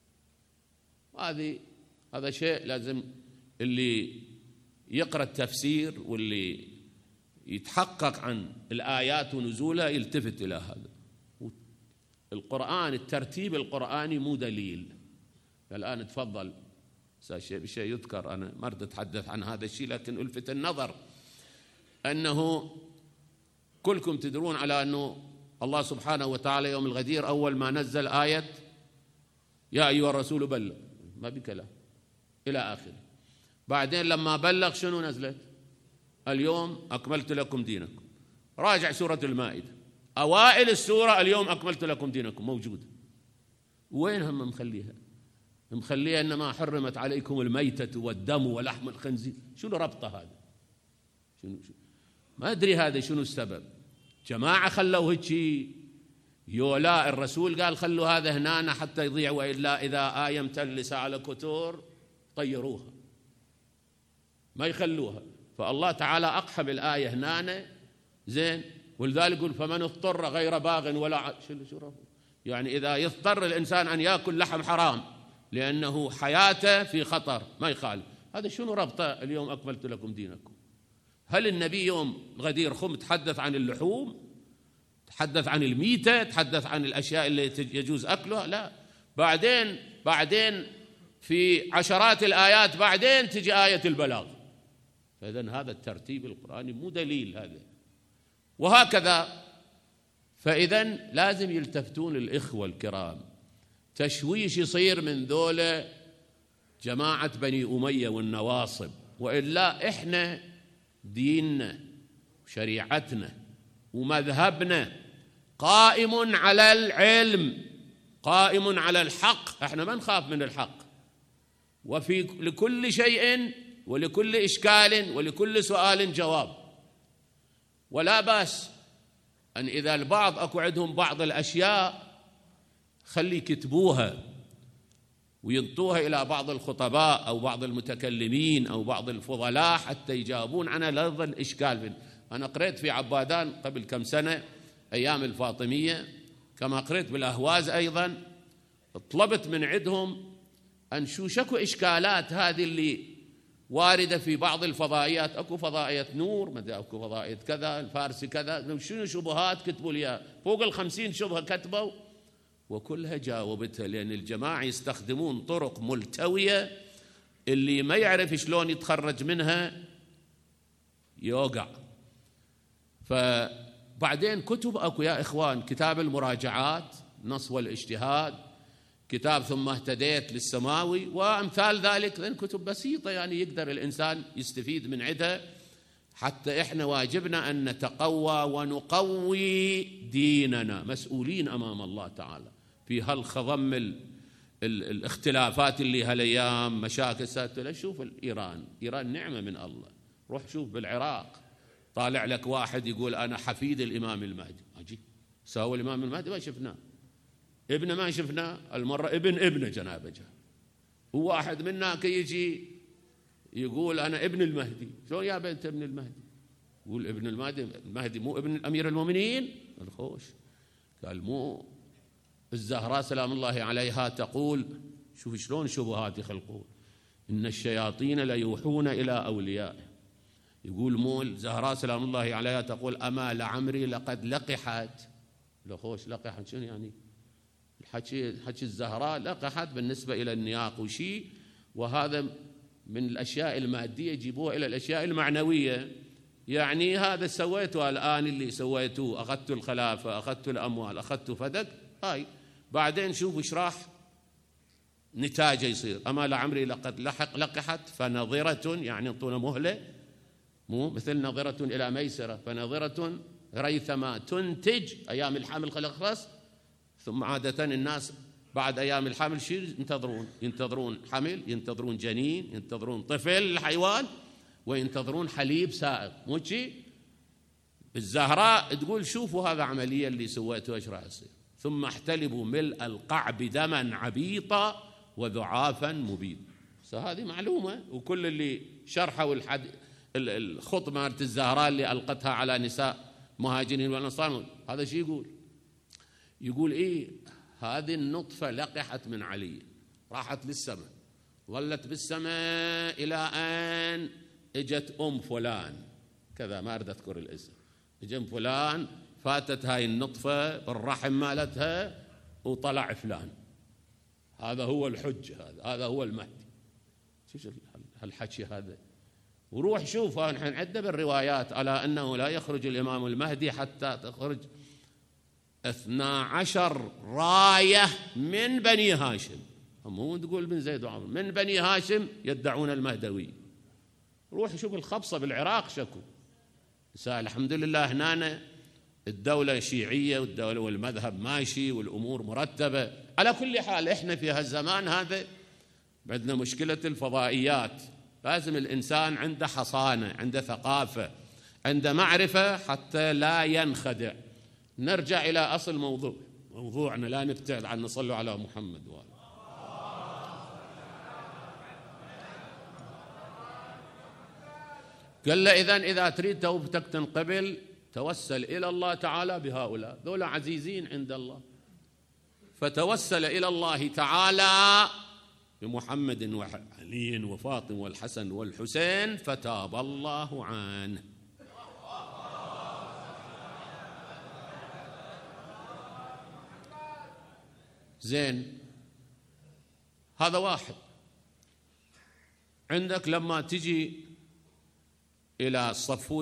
هذا شيء لازم اللي يقرأ التفسير واللي يتحقق عن الآيات ونزولها يلتفت إلى هذا. القرآن الترتيب القرآني مو دليل. الآن تفضل بشيء يذكر، أنا ما أريد أتحدث عن هذا الشيء، لكن ألفت النظر أنه كلكم تدرون على أنه الله سبحانه وتعالى يوم الغدير أول ما نزل آية يا أيها الرسول بلغ، ما بكلام إلى آخره. بعدين لما بلغ شنو نزلت؟ اليوم أكملت لكم دينكم. راجع سورة المائدة أوائل السورة اليوم أكملت لكم دينكم موجودة. وين هم مخليها إنما حرمت عليكم الميتة والدم ولحم الخنزير؟ شنو ربطه هذا؟ شنو ما أدري هذا شنو السبب. جماعة خلوه هيك يولا، الرسول قال خلوا هذا هنا حتى يضيع، وإلا إذا آية متلسة على كتور طيروها، ما يخلوها. فالله تعالى أقحم الآية هنا زين، ولذلك يقول فمن اضطر غير باغ ولا شو يعني إذا يضطر الإنسان أن يأكل لحم حرام لأنه حياته في خطر ما يخالف. هذا شنو ربطه اليوم أكملت لكم دينكم؟ هل النبي يوم الغدير تحدث عن اللحوم، تحدث عن الميتة، تحدث عن الأشياء اللي يجوز أكلها؟ لا. بعدين في عشرات الآيات بعدين تجي آية البلاغ، فإذن هذا الترتيب القرآني مو دليل هذا، وهكذا. فإذن لازم يلتفتون الإخوة الكرام، تشويش يصير من ذولا جماعة بني أمية والنواصب، وإلا إحنا ديننا وشريعتنا ومذهبنا قائم على العلم، قائم على الحق، احنا ما نخاف من الحق، وفي لكل شيء ولكل إشكال ولكل سؤال جواب. ولا بأس أن إذا البعض أكو عندهم بعض الأشياء خلي يكتبوها وينطوها إلى بعض الخطباء أو بعض المتكلمين أو بعض الفضلاء حتى يجاوبون عنها، لا يظل إشكال. أنا قرأت في عبادان قبل كم سنة أيام الفاطمية، كما قرأت بالأهواز أيضا، طلبت من عندهم أن شكو إشكالات هذه اللي واردة في بعض الفضائيات، أكو فضائية نور، مدى أكو فضائية كذا، الفارسي كذا، شنو شبهات كتبوا لي فوق 50 شبهة كتبوا، وكلها جاوبتها، لأن الجماعة يستخدمون طرق ملتوية اللي ما يعرف شلون يتخرج منها يوقع. فبعدين كتب أكو يا إخوان، كتاب المراجعات، نص والاجتهاد، كتاب ثم اهتديت للسماوي وأمثال ذلك، لأن كتب بسيطة يعني يقدر الإنسان يستفيد من عدها. حتى إحنا واجبنا أن نتقوى ونقوي ديننا، مسؤولين أمام الله تعالى في هالخضم الاختلافات اللي هالأيام مشاكل ساتلة. شوف إيران نعمة من الله، روح شوف بالعراق، طالع لك واحد يقول أنا حفيد الإمام المهدي، أجي ساوى الإمام المهدي ما شفناه، ابنه ما شفناه، المرة ابنه جنابه، هو واحد منا كي يجي يقول أنا ابن المهدي. شلون يا بنت ابن المهدي؟ يقول ابن المهدي مو ابن الأمير المؤمنين؟ الخوش قال مو الزهراء سلام الله عليها تقول، شوف شلون شبهات يخلقون، إن الشياطين ليوحون إلى أوليائه. يقول مو الزهراء سلام الله عليها تقول أما لعمري لقد لقحت. الخوش لقحت شنو يعني؟ حكي الزهراء لقحت بالنسبة إلى النياق وشي، وهذا من الأشياء المادية يجيبوها إلى الأشياء المعنوية. يعني هذا سويته الآن اللي سويته، أخذت الخلافة، أخذت الأموال، أخذت فدك، هاي بعدين شوف إيش راح نتاجه يصير. أما لعمري لقد لقحت فنظرة، يعني انطونا مهلة، مو مثل نظرة إلى ميسرة، فنظرة ريثما تنتج أيام الحمل خلص. ثم عادة الناس بعد أيام الحمل شو ينتظرون حمل، ينتظرون جنين، ينتظرون طفل الحيوان، وينتظرون حليب سائغ، مو شي؟ الزهراء تقول شوفوا هذا عملية اللي سويته ايش راح يصير. ثم احتلبوا ملء القعب دما عبيطا وذعافا مبين. هذه معلومة، وكل اللي شرحوا الخطبة مالت الزهراء اللي ألقتها على نساء مهاجرين والأنصار، هذا شي يقول إيه؟ هذه النطفة لقحت من علي، راحت للسماء، ظلت بالسماء إلى أن اجت فلان كذا، ما أريد أذكر الاسم، اجت فلان، فاتت هاي النطفة بالرحم مالتها وطلع فلان، هذا هو الحج، هذا هو المهدي. شوف هالحكي هذا. وروح شوف نحن عندنا بالروايات على أنه لا يخرج الإمام المهدي حتى تخرج 12 راية من بني هاشم، مو تقول بن زيد وعمر، من بني هاشم يدعون المهدوي. روح شوف الخبصة بالعراق شكو. الحمد لله هنا الدولة شيعية والدولة والمذهب ماشي والأمور مرتبة. على كل حال إحنا في هالزمان هذا عندنا مشكلة الفضائيات. لازم الإنسان عنده حصانة، عنده ثقافة، عنده معرفة حتى لا ينخدع. نرجع إلى أصل موضوعنا، لا نبتعد عن نصلي على محمد وآله. قال له إذا تريد توبتك تنقبل توسل إلى الله تعالى بهؤلاء، ذولا عزيزين عند الله. فتوسل إلى الله تعالى بمحمد وعلي وفاطمة والحسن والحسين فتاب الله عنه. زين، هذا واحد. عندك لما تجي إلى صفو